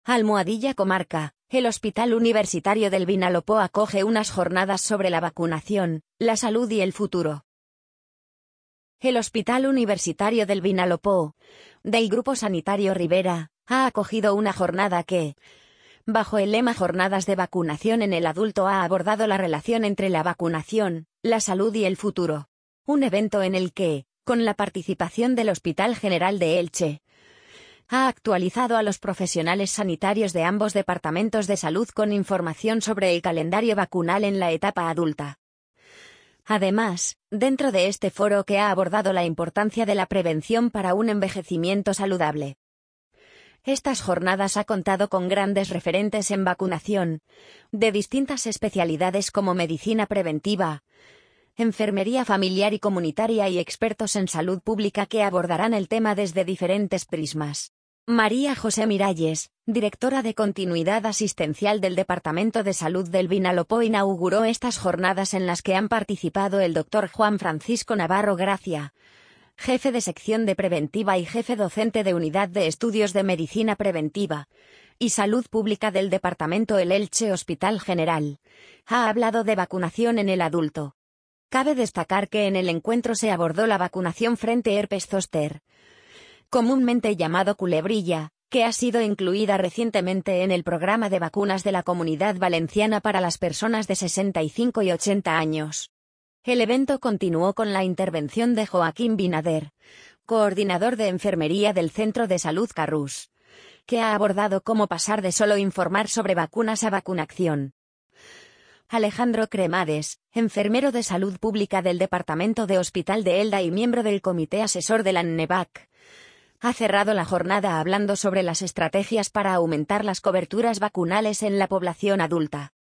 Almohadilla Comarca. El Hospital Universitario del Vinalopó acoge unas jornadas sobre la vacunación, la salud y el futuro. El Hospital Universitario del Vinalopó, del Grupo Sanitario Rivera, ha acogido una jornada que, bajo el lema Jornadas de Vacunación en el Adulto, ha abordado la relación entre la vacunación, la salud y el futuro. Un evento en el que, con la participación del Hospital General de Elche, ha actualizado a los profesionales sanitarios de ambos departamentos de salud con información sobre el calendario vacunal en la etapa adulta. Además, dentro de este foro que ha abordado la importancia de la prevención para un envejecimiento saludable. Estas jornadas ha contado con grandes referentes en vacunación, de distintas especialidades como medicina preventiva, enfermería familiar y comunitaria y expertos en salud pública que abordarán el tema desde diferentes prismas. María José Miralles, directora de Continuidad Asistencial del Departamento de Salud del Vinalopó, inauguró estas jornadas en las que han participado el Dr. Juan Francisco Navarro Gracia, jefe de sección de preventiva y jefe docente de Unidad de Estudios de Medicina Preventiva y Salud Pública del Departamento El Elche Hospital General. Ha hablado de vacunación en el adulto. Cabe destacar que en el encuentro se abordó la vacunación frente a herpes zóster, comúnmente llamado culebrilla, que ha sido incluida recientemente en el programa de vacunas de la Comunidad Valenciana para las personas de 65 y 80 años. El evento continuó con la intervención de Joaquín Binader, coordinador de enfermería del Centro de Salud Carrús, que ha abordado cómo pasar de solo informar sobre vacunas a vacunación. Alejandro Cremades, enfermero de salud pública del Departamento de Hospital de Elda y miembro del Comité Asesor de la NNEVAC, ha cerrado la jornada hablando sobre las estrategias para aumentar las coberturas vacunales en la población adulta.